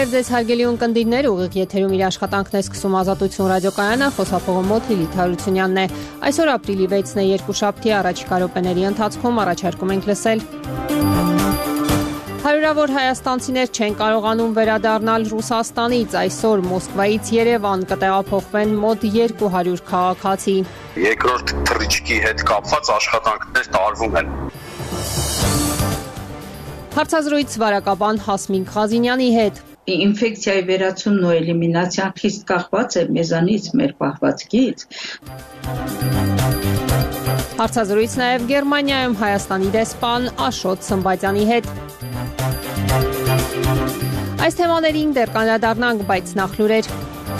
Ձեզ հարգելի ունկնդիրներ, ուղիղ եթերում իր աշխատանքն է սկսում Ազատություն ռադիոկայանը, խոսափողը մոտ Լիլիթ Հարությունյանն է։ Այսօր ապրիլի 6-ն է, երկուշաբթի, առաջիկա րոպեների ընթացքում առաջարկում ենք լսել. Հարյուրավոր հայաստանցիներ չեն կարողանում վերադառնալ Ռուսաստանից, այսօր Մոսկվայից Երևան կտեղափոխվեն մոտ 200 քաղաքացի։ Երկրորդ թռիչքի հետ կապված աշխատանքներ տարվում են։ Հարցազրույց վարակաբան Հասմիկ Ղազինյանի հետ։ Ինֆեկցիայի վերացումն ու էլիմինացիան խիստ կախված է մեզանից, մեր պահվածքից։ Հարցազրույց նաև Գերմանիայում Հայաստանի դեսպան Աշոտ Սմբատյանի հետ։ Այս թեմաներին դեռ կանդրադառնանք, բայց նախ լուրեր։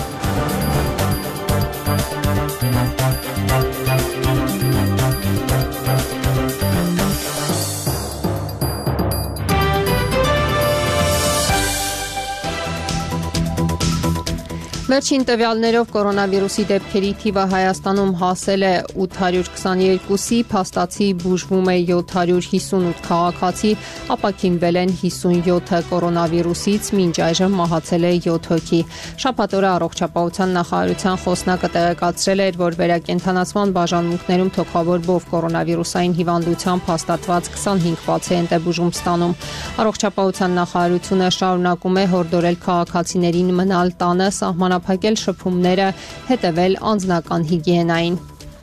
Վերջին տվյալներով կորոնավիրուսի դեպքերի թիվը Հայաստանում հասել է 822-ի, փաստացի բուժվում է 758 քաղաքացի, ապաքինվել են 57-ը կորոնավիրուսից, մինչ այժմ մահացել է 7 հոգի։ Շաբաթ օրը Առողջապահության նախարարության խոսնակը տեղեկացրել էր, որ վերակենդանացման բաժանմունքներում թոքաբորբով կորոնավիրուսային հիվանդությամբ հաստատված 25 պացիենտ է բուժում ստանում։ Առողջապահության նախարարությունը շարունակում է հորդորել քաղաքացիներին մնալ տանը, սահմանափակել շփումները, հետևել անձնական հիգիենային։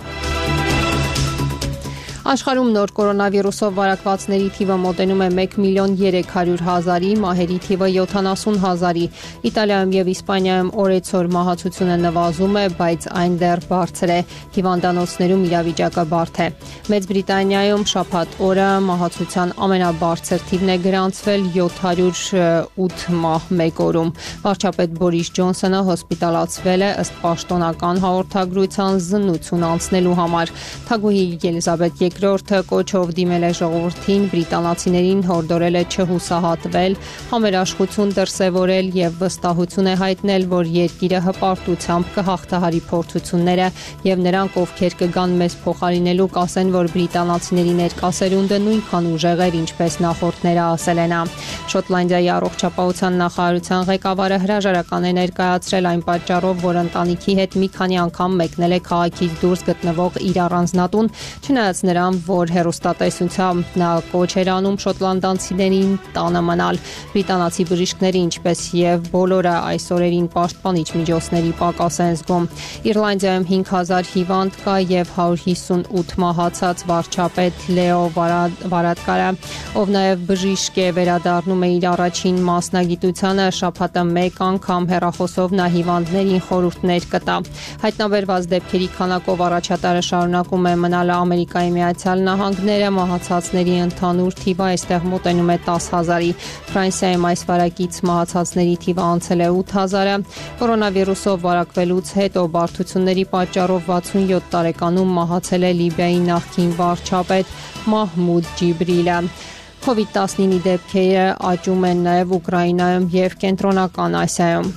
Աշխարհում նոր կորոնավիրուսով վարակվածների թիվը մոտենում է 1.3 միլիոն, մահերի թիվը 70,000-ի։ Իտալիայում եւ Իսպանիայում օրեցօր մահացությունը նվազում է, բայց այն դեռ բարձր է։ Հիվանդանոցներում իրավիճակը բարդ է։ Մեծ Բրիտանիայում շաբաթ օրը մահացության ամենաբարձր թիվն է գրանցվել 708 մահ մեկ օրում։ Վարչապետ Բորիս Ջոնսոնը հոսպիտալացվել է ըստ պաշտոնական հաղորդագրության զննություն անցնելու համար։ Թագուհի Ելիզաբեթ երկրորդը կոչով դիմել է ժողովրդին, բրիտանացիներին հորդորել է չհուսահատվել, համերաշխություն դրսևորել եւ վստահություն է հայտնել, որ երկիրը հպարտությամբ կհաղթահարի փորձությունները եւ նրանք, ովքեր կգան մեզ փոխարինելու, կասեն, որ բրիտանացիների ներկասերունդը նույնքան ուժեղ էր, ինչպես նախորդները, ասել են նա։ Շոտլանդիայի առողջապահության նախարարության ղեկավարը հրաժարական է ներկայացրել այն պատճառով, որ ընտանիքի հետ մի քանի անգամ մեկնել է քաղաքից դուրս գտնվող իր առանձնատուն, չնայած նրան, որ հեռուստատեսությամբ նա կոչ էր անում շոտլանդացիներին տանը մնալ։ Բրիտանացի բժիշկները, ինչպես եւ բոլորը այս օրերին պաշտպանիչ միջոցների պակաս են զգում։ Իռլանդիայում 5000 հիվանդ կա եւ 158 մահացած վարչապետ Լեո Վարադկարը, ով նաեւ բժիշկ է, վերադառնում է իր առաջին մասնագիտությանը, շաբաթը մեկ անգամ հեռախոսով նա հիվանդներին խորհուրդներ կտա։ Հայտնաբերված դեպքերի քանակով առաջատարը շարունակում է մնալ Ամերիկայի Միացյալ Նահանգները, մահացածների ընդհանուր թիվը այստեղ մոտենում է 10,000-ի։ Ֆրանսիայում այս վարակից մահացածների թիվը անցել է 8,000-ը։ Կորոնավիրուսով վարակվելուց հետո բարդությունների պատճառով 67 տարեկանում մահացել է Լիբիայի նախկին վարչապետ Մահմուդ Ջիբրիլը։ COVID-19 դեպքերը աճում են նաև Ուկրաինայում եւ Կենտրոնական Ասիայում։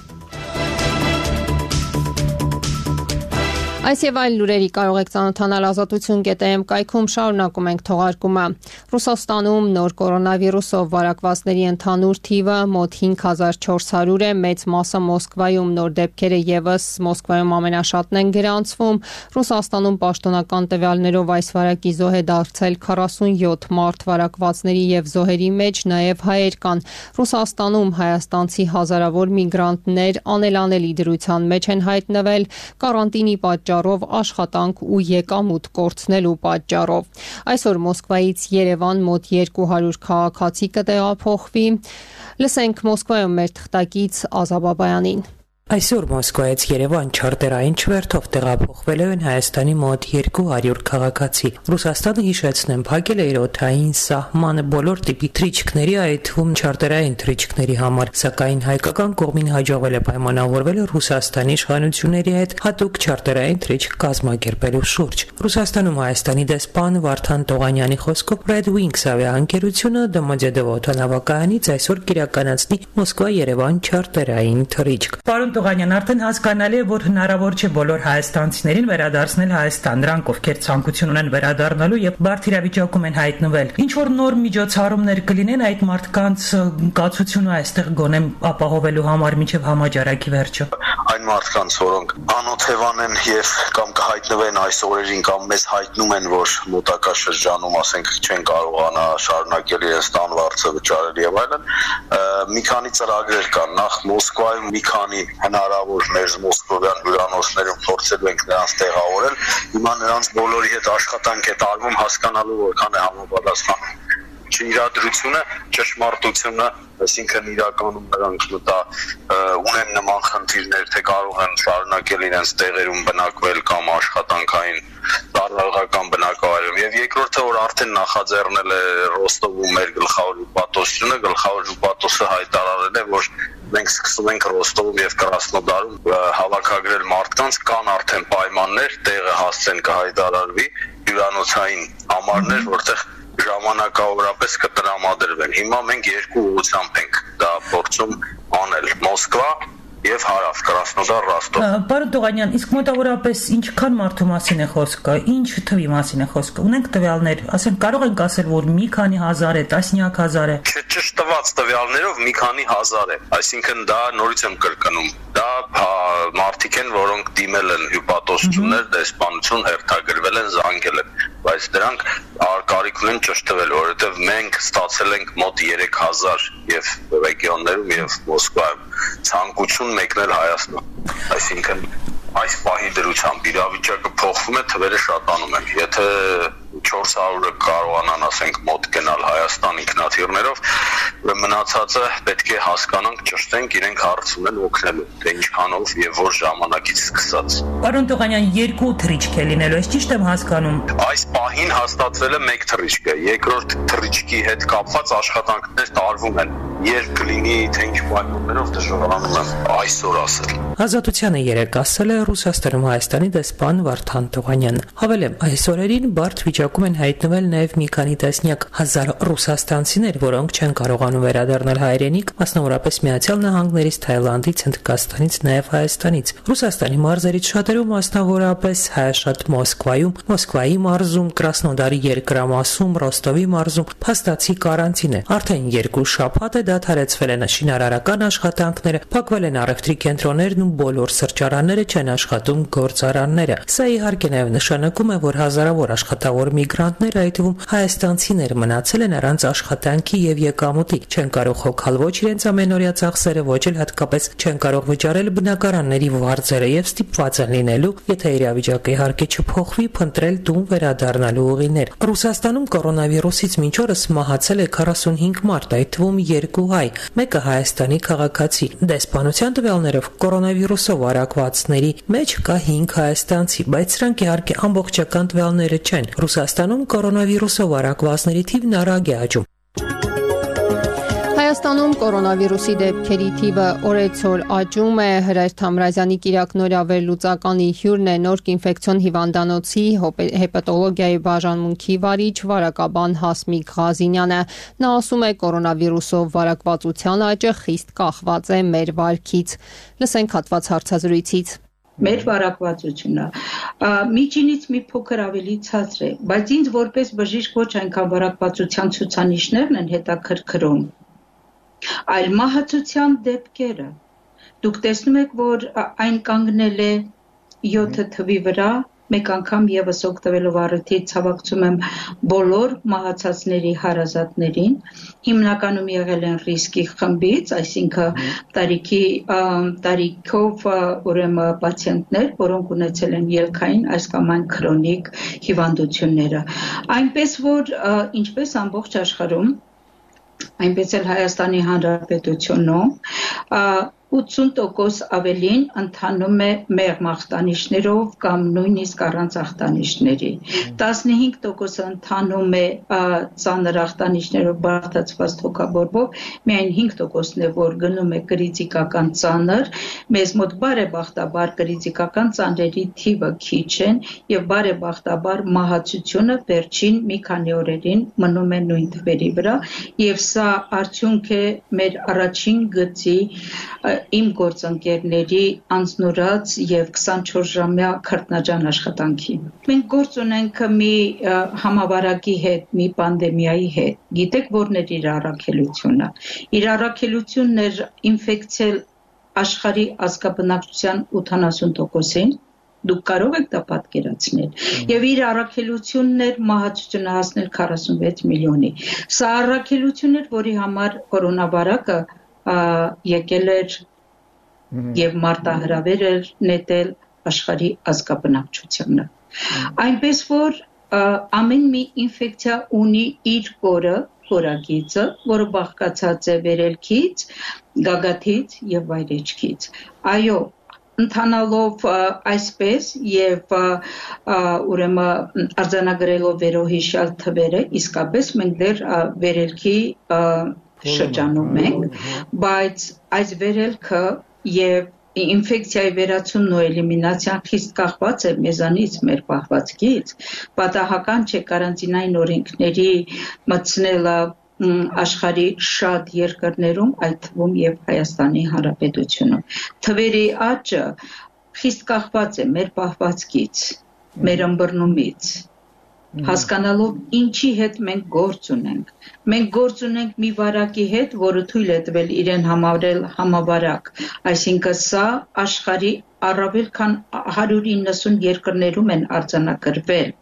Այս եւ այլ լուրերի կարող եք ծանոթանալ ազատություն.am կայքում, շարունակում ենք թողարկումը։ Ռուսաստանում նոր կորոնավիրուսով վարակվածների ընդհանուր թիվը մոտ 5400 է, մեծ մասը Մոսկվայում, նոր դեպքերը եւս Մոսկվայում ամենաշատն են գրանցվում։ Ռուսաստանում պաշտոնական տվյալներով այս վարակի զոհ է դարձել 47 մարդ, վարակվածների եւ զոհերի մեջ նաեւ հայեր կան։ Ռուսաստանում հայաստանցի հազարավոր միգրանտներ անելանելի դրության մեջ են հայտնվել կարանտինի պատճառով, աշխատանք ու եկամուտ կորցնելու պատճառով։ Այսօր Մոսկվայից Երևան մոտ 200 քաղաքացի կտեղափոխվի։ Լսենք Մոսկվայում մեր թղթակից Ազա Բաբայանին։ Այսօր Մոսկվայից Երևան չարտերային չվերթով տեղափոխվել են Հայաստանի մոտ 200 քաղաքացի։ Ռուսաստանը, հիշեցնեմ, փակել է իր օդային սահմանը բոլոր տիպի թռիչքների, այդ թվում չարտերային թռիչքների համար, սակայն հայկական կողմին հաջողվել է պայմանավորվել Ռուսաստանի իշխանությունների հետ հատուկ չարտերային թռիչք կազմակերպելու շուրջ։ Ռուսաստանում Հայաստանի դեսպան Վարդան Տողանյանի խոսքով Red Wings ավիաընկերությունը Դոմոդեդովո օդանավակայանից այսօր կիրականացնի Մոսկվա-Երևան չարտերային թռիչք։ Պարոն Տուղանյան, արդեն հասկանալի է, որ հնարավոր չէ բոլոր հայաստանցիներին վերադարձնել Հայաստան, նրանք ովքեր ցանկություն ունեն վերադառնալու եւ բարդ իրավիճակում են հայտնվել։ Ինչ որ նոր միջոցառումներ կլինեն այդ մարդկանց կացությունը այստեղ գոնե ապահովելու համար մինչեւ համաճարակի վերջը։ Այն մարդկանց, որոնք անօթևան են եւ կամ կհայտնվեն այս օրերին կամ մեզ հայտնում են, որ մոտակա շրջանում, ասենք, չեն կարողանա շարունակել իրենց տան վարձը վճարել եւ այլն, մի քանի ծրագրեր կան։ Նախ Մոսկվայում մի քանի հնարավոր մեր մոսկովյան հյուրանոցներում փորձելու ենք նրանց տեղավորել։ Հիմա նրանց բոլորի հետ աշխատանք է տարվում հասկանալու որքան է համապատասխանում իրադրությունը, ճշմարտությունը, այսինքն իրականում նրանք ունեն նման խնդիրներ, թե կարող են շարունակել իրենց տեղերում բնակվել կամ աշխատանքային տարածական բնակավայրում։ Եվ երկրորդը, որ արդեն նախաձեռնել է Ռոստովում մեր գլխավոր հյուպատոսությունը, գլխավոր հյուպատոսը հայտարարել է, որ մենք սկսում ենք Ռոստովում եւ Կրասնոդարում հավաքագրել մարդկանց, կան արդեն պայմաններ, տեղը հասցեն կհայտարարվի, հյուրանոցային համարներ, որտեղ ժամանակավորապես կտրամադրվեն։ Հիմա մենք երկու ուղղությամբ ենք դա փորձում անել՝ Մոսկվա եւ հարավ Կրասնոդար, Ռոստով։ Պարոն Տուղանյան, իսկ մոտավորապես ինչքան մարդու մասին է խոսքը, ինչ թվի մասին է խոսքը։ Ունենք տվյալներ, ասենք կարող ենք ասել, որ մի քանի հազար է, տասնյակ հազար է։ Ճշտ տված տվյալներով մի քանի հազար է, այսինքն դա նորից եմ կրկնում, դա մարդիկ են, որոնք դիմել են հյուպատոսություններ, դեսպանություն, հերթագրվել են, զանգել են, բայց դրանք կարիք ունեն ճշտվել, որովհետև մենք ստացել ենք մոտ 3000 եւ ռեգիոններում եւ Մոսկվայում ցանկություն մեկնել Հայաստան, այսինքն այս պահի դրությամբ իրավիճակը փոխվում է, թվերը շատանում են։ Եթե 400-ը կարողանան, ասենք, մոտ գնալ Հայաստան ինքնաթիռներով, մնացածը պետք է հասկանանք, ճշտենք, իրենք հարց ունեն օգնելու, թե ինչքանով եւ որ ժամանակից սկսած։ Պարոն Տուղանյան, 2 թռիչք է լինելու, ես ճիշտ եմ հասկանում։ Այս պահին հաստատվել է 1 թռիչքը, երկրորդ թռիչքի հետ կապված աշխատանքներ տարվում են։ Երբ կլինի, թե ինչ պայմաններով դժվարանում եմ այսօր ասել։ Ազատությանը երեկ ասել է Ռուսաստանում Հայաստանի դեսպան Վարդան Տուղանյանը։ Հավելեմ, այս օրերին բարդ վիճակում են հայտնվել նաև մի քանի տասնյակ հազար ռուսաստանցիներ, որոնք չեն կարողանում վերադառնալ հայրենիք, մասնավորապես Միացյալ Նահանգներից, Թայլանդից, Հնդկաստանից, նաև Հայաստանից։ Ռուսաստանի մարզերից շատերում, մասնավորապես հայաշատ Մոսկվայում, Մոսկվայի մարզում, Կրասնոդարի երկրամասում, Ռոստովի մարզում փաստացի կարանտին է։ Արդեն 2 շաբաթ է դադարեցվել են շինարարական աշխատանքները, փակվել են առևտրի կենտրոններն ու բոլոր սրճարանները չեն աշխատում գործարանները։ Սա իհարկե նաև նշանակում է, որ հազարավոր աշխատավոր միգրանտներ, այդ թվում հայաստանցիներ, մնացել են առանց աշխատանքի եւ եկամուտի, չեն կարող հոգալ ոչ իրենց ամենօրյա ծախսերը, ոչ էլ հատկապես չեն կարող վճարել բնակարանների վարձերը եւ ստիպված են լինելու, եթե իրավիճակը իհարկե չփոխվի, փնտրել տուն վերադառնալու ուղիներ։ Ռուսաստանում կորոնավիրուսից մինչ օրս մահացել է 45 մարդ, այդ թվում 2 հայ, մեկը Հայաստանի քաղաքացի։ Դեսպանության տվյալներով կորոնավիրուսով արակվածների մեջ կա 5 հայաստանցի, բայց սրանք իհարկե ամբողջական տվյալները չեն։ Ռուսաստանում կորոնավիրուսով արակվածների թիվն արագ է աճում։ Հայաստանում կորոնավիրուսի դեպքերի թիվը օրեցօր աճում է։ Հրայր Թամրազյանի կիրակնօրյա վերլուծականի հյուրն է նորք ինֆեկցիոն հիվանդանոցի հեպատոլոգիայի բաժանմունքի վարիչ վարակաբան Հասմիկ Ղազինյանը։ Նա ասում է, կորոնավիրուսով վարակվածության աճը խիստ կախված է մեր վարքից։ Լսենք հատված հարցազրույցից։ Մեր վարակվածությունը միջինից մի փոքր ավելի ցածր է, բայց ինձ որպես բժիշկ ոչ այնքան վարակվածության ցուցանիշներն են հետաքրքրում, այլ մահացության դեպքերը։ Դուք տեսնում եք, որ այն կանգնել է 7 թվի վրա, մեկ անգամ եւս օգտվելով առիթից ցավակցում եմ բոլոր մահացածների հարազատներին, հիմնականում եղել են ռիսկի խմբից, այսինքն տարիքով ուրեմն պացիենտներ, որոնք ունեցել են ելքային այս կամ այն քրոնիկ հիվանդությունները։ Այնպես որ ինչպես ամբողջ աշխարհում, այնպես էլ Հայաստանի Հանրապետությունում 80% ավելին ընթանում է մեղմ ախտանիշներով կամ նույնիսկ առանց ախտանիշների։ 15% ընթանում է ծանր ախտանիշներով բարդացված թոքաբորբով, միայն 5%-ն է, որ գնում է կրիտիկական ծանր։ Մեզ մոտ բարեբախտաբար կրիտիկական ծանրերի թիվը քիչ են եւ բարեբախտաբար մահացությունը վերջին մի քանի օրերին մնում է նույն թվերի վրա եւ սա արդյունք է մեր առաջին գծի իմ գործընկերների անձնուրաց եւ 24-ժամյա քրտնաջան աշխատանքի։ Մենք գործ ունենք մի համավարակի հետ, մի պանդեմիայի հետ։ Գիտեք, որներ իր առաքելությունը։ Իր առաքելությունն էր ինֆեկցիալ աշխարհի ազգաբնակչության 80%-ին։ Դուք կարող եք դա պատկերացնել։ Եվ իր առաքելությունն էր մահացությունը հասնել 46 միլիոնի։ Սա առաքելություն էր, որի համար կորոնավիրուսը եկել էր եւ մարտահրավեր էր նետել աշխարհի ազգաբնակչությանը։ Այնպես որ ամեն մի ինֆեկցիա ունի իր կորագիծը, որը բաղկացած է վերելքից, գագաթից եւ վայրեջքից։ Այո, ընթանալով այսպես եւ ուրեմն արձանագրելով վերոհիշյալ թվերը, իսկապես մենք դեռ վերելքի շրջանում ենք, բայց այս վերելքը եւ ինֆեկցիայի վերացումն ու էլիմինացիան խիստ կախված է մեզանից, մեր պահվածքից, պատահական չէ կարանտինային օրենքների մտցնելը աշխարհի շատ երկրներում, այդ թվում եւ Հայաստանի Հանրապետությունում։ Թվերի աճը խիստ կախված է մեր պահվածքից, մեր ըմբռնումից, հասկանալով ինչի հետ մենք գործ ունենք։ Մենք գործ ունենք մի վարակի հետ, որը թույլ է տվել իրեն համարել համավարակ, այսինքն սա աշխարհի առավել քան 190 երկրներում են արձանագրվել։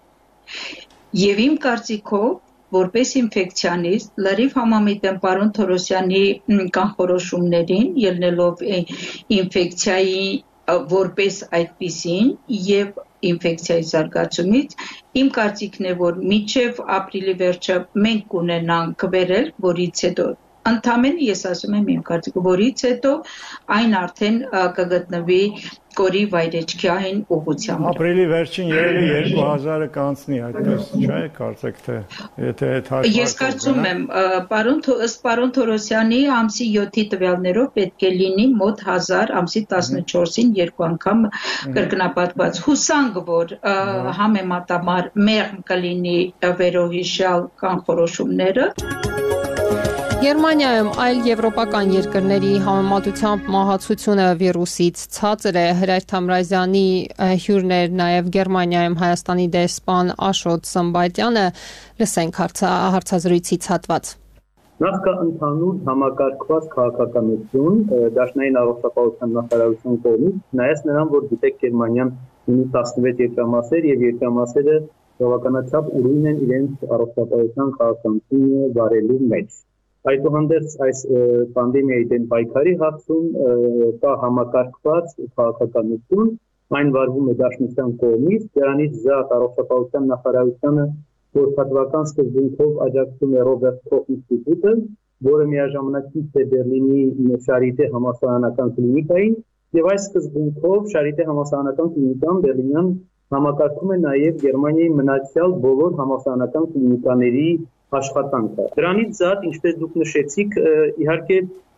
Եվ իմ կարծիքով որպես ինֆեկցիանիստ լրիվ համամիտ եմ պարոն Թորոսյանի կանխորոշումներին, ելնելով ինֆեկցիայի որպես այդպիսին եւ ինֆեկցիայի զարգացումից, իմ կարծիքն է, որ մինչեւ ապրիլի վերջը մենք կունենանք վերել, որից հետո ընդամենը ես ասում եմ իմ կարծիքով, որից հետո այն արդեն կգտնվի կորի վայրեջքային ուղղությամբ։ Ապրիլի վերջին երևի 2000-ը կանցնի, այդպես չէ՞, կարծեք թե եթե այդ հաշվարկը։ Ես կարծում եմ, պարոն Թորոսյանի ամսի 7-ի տվյալներով պետք է լինի մոտ 1000, ամսի 14-ին երկու անգամ կրկնապատկված։ Հուսանք, որ համեմատաբար մեղմ կլինի վերոհիշյալ կանխորոշումները։ Գերմանիայում այլ եվրոպական երկրների համեմատությամբ մահացությունը վիրուսից ցածր է։ Հրայր Թամրազյանի հյուրն էր նաև Գերմանիայում Հայաստանի դեսպան Աշոտ Սմբատյանը։ Լսենք հարցազրույցից հատված։ Նախ կա ընդհանուր համակարգված քաղաքականություն Դաշնային առողջապահության նախարարության կողմից, նայած նրան, որ գիտեք Գերմանիան ունի 16 երկրամասեր եւ երկրամասերը բավականաչափ ուրույն են իրենց առողջապահության քաղաքականությունը վարելու մեջ։ Այդուհանդերձ այս պանդեմիայի դեմ պայքարի հարցում կա համակարգված քաղաքականություն, այն վարվում է Դաշնության կողմից, դրանից զատ առողջապահության նախարարությանը գործատվական սկզբունքով աջակցում է Ռոբերտ Քոխ ինստիտուտը, որը միաժամանակ է Բերլինի Շարիտե համալսարանական կլինիկային, եւ այս սկզբունքով Շարիտե համալսարանական կլինիկան Բերլինյան համակարգում է նաեւ Գերմանիայի մնացյալ բոլոր համալսարանական կլինիկաների աշխատանքը։ Դրանից զատ, ինչպես դուք նշեցիք, իհարկե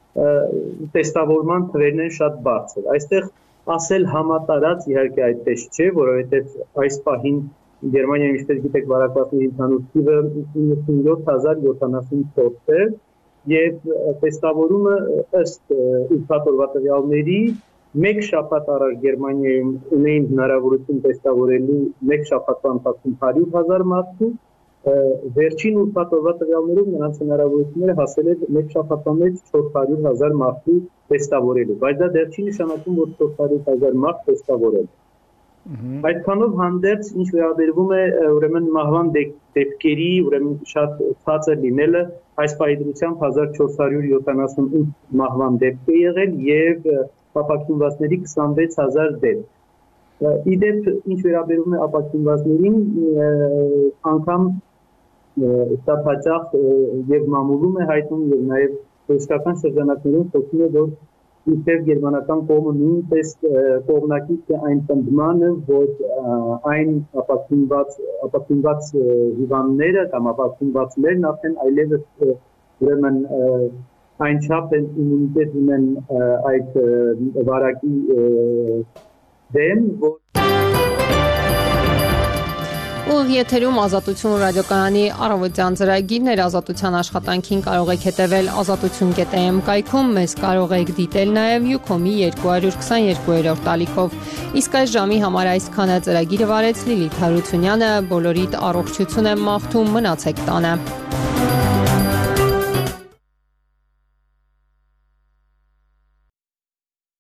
տեստավորման թվերն են շատ բարձր։ Այստեղ ասել համատարած իհարկե այդպես չէ, որովհետև այս պահին Գերմանիայում, ինչպես գիտեք, վարակվածների ընդհանուր թիվը 97074 է, եւ տեստավորումը ըստ ուրբաթօրվա տվյալների մեկ շաբաթ առաջ Գերմանիայում ունեին հնարավորություն տեստավորելու մեկ շաբաթվա ընթացքում 100,000 մարդու, վերջին ուրբաթօրվա տվյալներով նրանց հնարավորությունները հասել է մեկ շաբաթվա մեջ 400,000 մարդու տեստավորելու, բայց դա դեռ չի նշանակում, որ 400,000 մարդ տեստավորել է։ Այդքանով հանդերձ, ինչ վերաբերվում է ուրեմն մահվան դեպքերի, ուրեմն շատ ցածր լինելը, այս պահի դրությամբ 1478 մահվան դեպք է եղել եւ ապաքինվածների 26000 դեպք։ Իդեպ, ինչ վերաբերում է ապաքինվածներին, անգամ շատ հաճախ եւ մամուլում է հայտնում եւ նաեւ ռուսական շրջանակներում խոսում է, որ իբր գերմանական կողմը նույնպես կողմնակից է այն պնդմանը, որ այն ապաքինված հիվանդները կամ ապաքինվածներն արդեն այլևս ուրեմն այն չափ են իմունիտետ ունեն այդ վարակի դեմ, որ Ուղիղ եթերում Ազատություն ռադիոկայանի առավոտյան ծրագիրներ ազատության աշխատանքին կարող եք հետևել azatutun.am կայքում, մեզ կարող եք դիտել նաև Ucom-ի 222-րդ ալիքով։ Իսկ այս ժամի համար այսքանը ծրագիրը վարեց Լիլիթ Հարությունյանը, բոլորիդ առողջություն եմ մաղթում, մնացեք տանը։